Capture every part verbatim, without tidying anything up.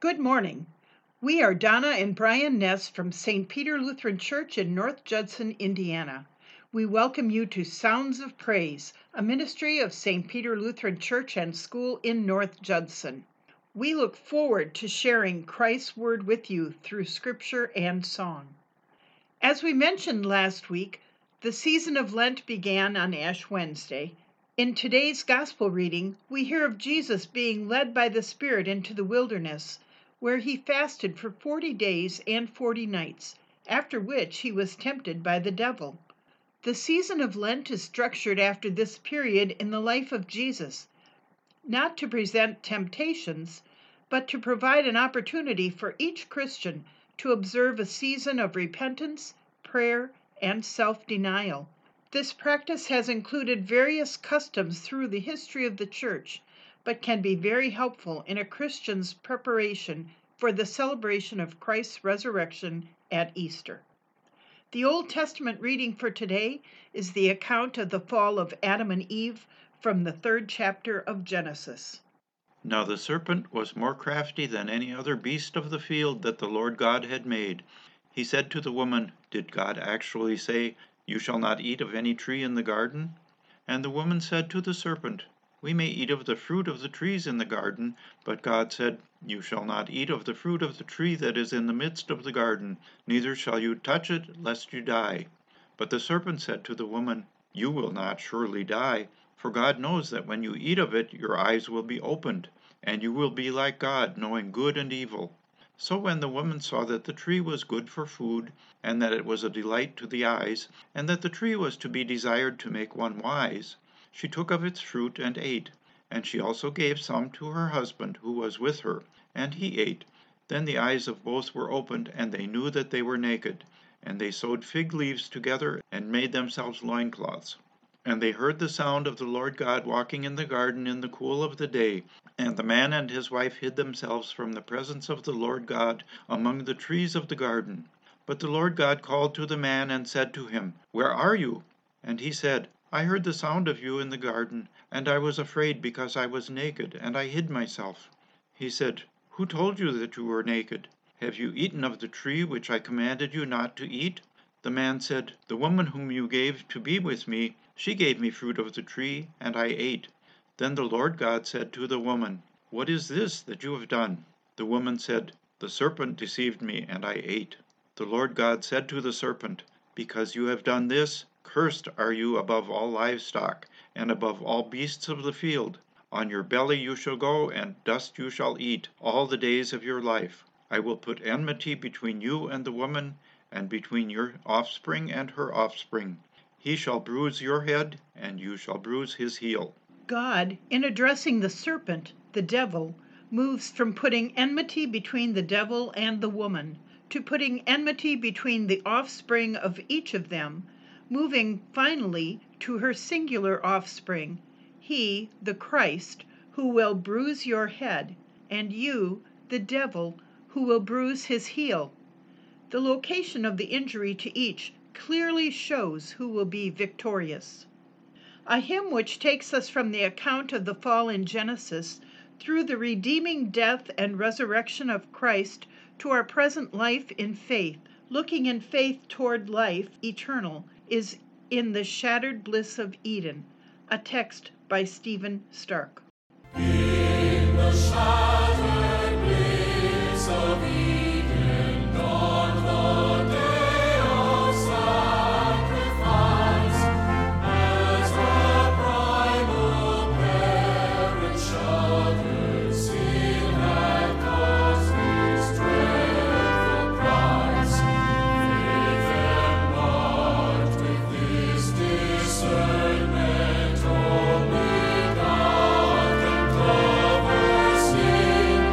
Good morning. We are Donna and Brian Ness from Saint Peter Lutheran Church in North Judson, Indiana. We welcome you to Sounds of Praise, a ministry of Saint Peter Lutheran Church and School in North Judson. We look forward to sharing Christ's Word with you through Scripture and song. As we mentioned last week, the season of Lent began on Ash Wednesday. In today's Gospel reading, we hear of Jesus being led by the Spirit into the wilderness, where he fasted for forty days and forty nights, after which he was tempted by the devil. The season of Lent is structured after this period in the life of Jesus, not to present temptations, but to provide an opportunity for each Christian to observe a season of repentance, prayer, and self-denial. This practice has included various customs through the history of the Church, but can be very helpful in a Christian's preparation for the celebration of Christ's resurrection at Easter. The Old Testament reading for today is the account of the fall of Adam and Eve from the third chapter of Genesis. Now the serpent was more crafty than any other beast of the field that the Lord God had made. He said to the woman, "Did God actually say, 'You shall not eat of any tree in the garden'?" And the woman said to the serpent, "We may eat of the fruit of the trees in the garden, but God said, 'You shall not eat of the fruit of the tree that is in the midst of the garden, neither shall you touch it, lest you die.' But the serpent said to the woman, 'You will not surely die, for God knows that when you eat of it your eyes will be opened, and you will be like God, knowing good and evil.' So when the woman saw that the tree was good for food, and that it was a delight to the eyes, and that the tree was to be desired to make one wise, she took of its fruit and ate, and she also gave some to her husband who was with her, and he ate. Then the eyes of both were opened, and they knew that they were naked, and they sewed fig leaves together and made themselves loincloths. And they heard the sound of the Lord God walking in the garden in the cool of the day, and the man and his wife hid themselves from the presence of the Lord God among the trees of the garden. But the Lord God called to the man and said to him, 'Where are you?' And he said, 'I heard the sound of you in the garden, and I was afraid because I was naked, and I hid myself.' He said, 'Who told you that you were naked? Have you eaten of the tree which I commanded you not to eat?' The man said, 'The woman whom you gave to be with me, she gave me fruit of the tree, and I ate.' Then the Lord God said to the woman, 'What is this that you have done?' The woman said, 'The serpent deceived me, and I ate.' The Lord God said to the serpent, 'Because you have done this, cursed are you above all livestock, and above all beasts of the field. On your belly you shall go, and dust you shall eat all the days of your life. I will put enmity between you and the woman, and between your offspring and her offspring. He shall bruise your head, and you shall bruise his heel.'" God, in addressing the serpent, the devil, moves from putting enmity between the devil and the woman to putting enmity between the offspring of each of them, moving finally to her singular offspring, he, the Christ, who will bruise your head, and you, the devil, who will bruise his heel. The location of the injury to each clearly shows who will be victorious. A hymn which takes us from the account of the fall in Genesis through the redeeming death and resurrection of Christ to our present life in faith, looking in faith toward life eternal, is "In the Shattered Bliss of Eden," a text by Stephen Stark. In the shattered bliss of Eden dawned the day of sacrifice, as the primal parent shuddered, sin had caused this dreadful price. Faith embarked with this discernment, only God can cover sin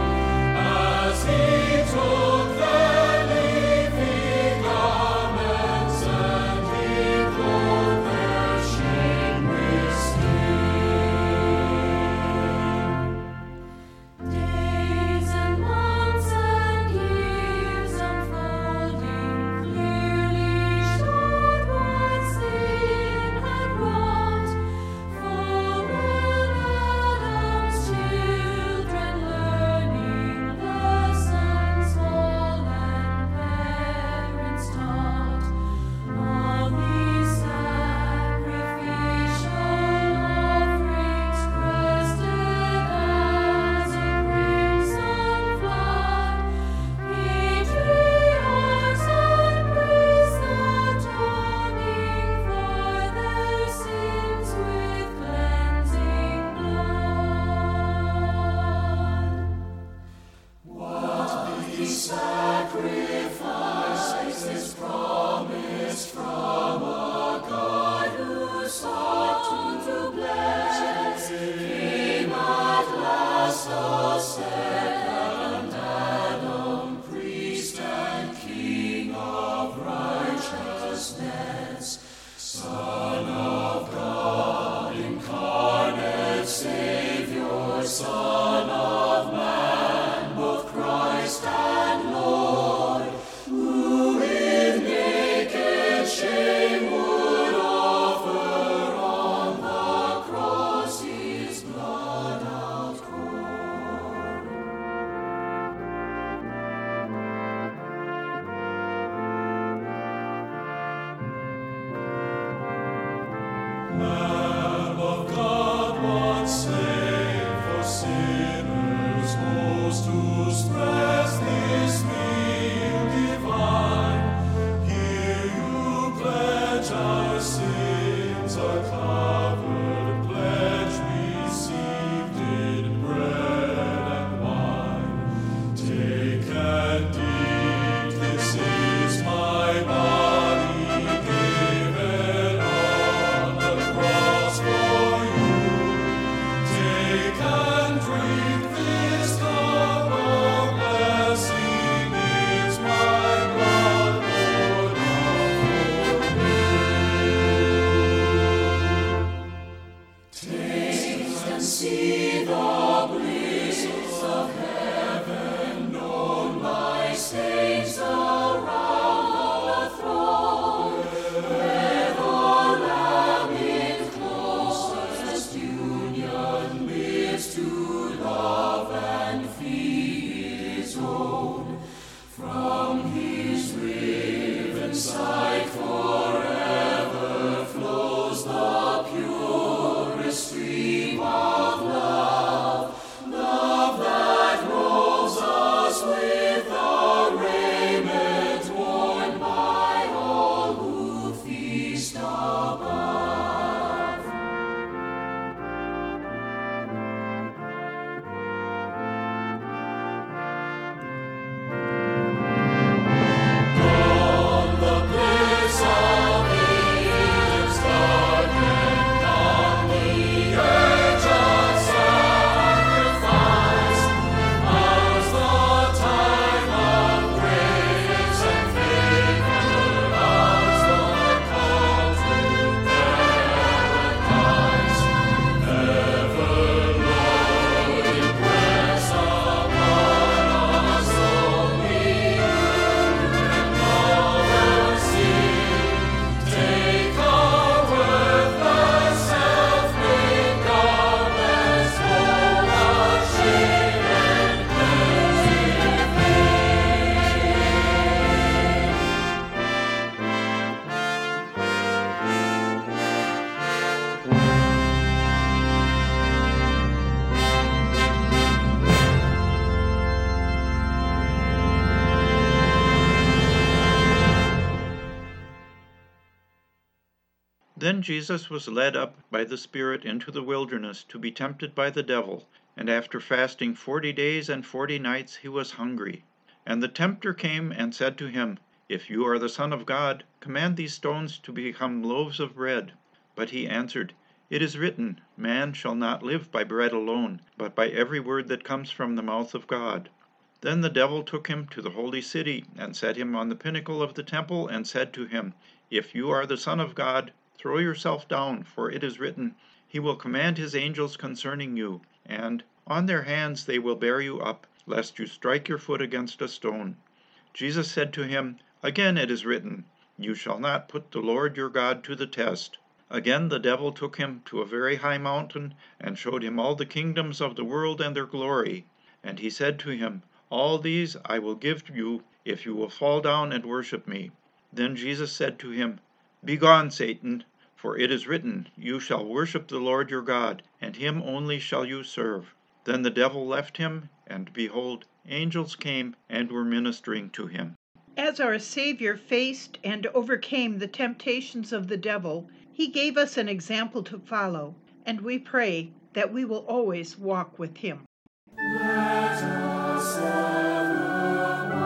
sacrifice is promised from a God who sought to bless, came at last a second Adam, priest and King of righteousness, Son of God, incarnate Savior, Son of man, both Christ and Lord, who with naked shame would offer on the cross his blood outpoured. Lamb of God, once slain for sinners, most to spread this meal divine. Here you pledge our sins are covered, pledge received in bread and wine. Take and eat, this is my body given on the cross for you. Take and drink, this cup of blessing is my blood poured out for you. Taste and see the bliss of heaven, known by saints around the throne, where the Lamb in closest union lives to love and feed his own. From his riven side forever flows the purest stream of love, love that robes us with the raiment worn by all who feast above. Gone the bliss of Eden's garden, gone the urge of sacrifice. Ours the time of grace and favor, ours the call to paradise. Ever, Lord, impress upon us only you can never see. Take our worthless self-made garments, full of shame and empty Then Jesus was led up by the Spirit into the wilderness to be tempted by the devil, and after fasting forty days and forty nights he was hungry. And the tempter came and said to him, If you are the Son of God, command these stones to become loaves of bread. But he answered, It is written, Man shall not live by bread alone, but by every word that comes from the mouth of God. Then the devil took him to the holy city, and set him on the pinnacle of the temple, and said to him, If you are the Son of God, throw yourself down, for it is written, He will command his angels concerning you, and on their hands they will bear you up, lest you strike your foot against a stone. Jesus said to him, Again it is written, You shall not put the Lord your God to the test. Again the devil took him to a very high mountain, and showed him all the kingdoms of the world and their glory. And he said to him, All these I will give you, if you will fall down and worship me. Then Jesus said to him, Begone, Satan, for it is written, You shall worship the Lord your God, and him only shall you serve. Then the devil left him, and behold, angels came and were ministering to him. As our Savior faced and overcame the temptations of the devil, he gave us an example to follow, and we pray that we will always walk with him. Let us ever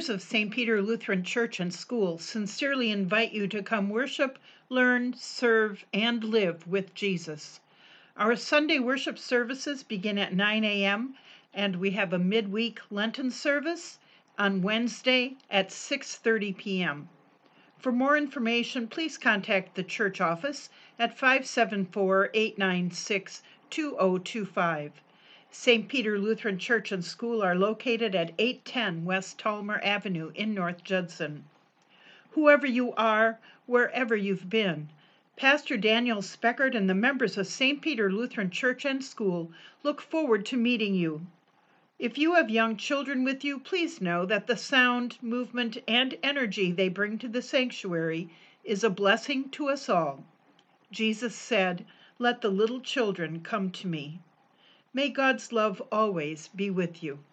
members of Saint Peter Lutheran Church and School sincerely invite you to come worship, learn, serve, and live with Jesus. Our Sunday worship services begin at nine a.m., and we have a midweek Lenten service on Wednesday at six thirty p.m. For more information, please contact the church office at five seven four, eight nine six, two zero two five. Saint Peter Lutheran Church and School are located at eight ten West Talmer Avenue in North Judson. Whoever you are, wherever you've been, Pastor Daniel Speckert and the members of Saint Peter Lutheran Church and School look forward to meeting you. If you have young children with you, please know that the sound, movement, and energy they bring to the sanctuary is a blessing to us all. Jesus said, "Let the little children come to me." May God's love always be with you.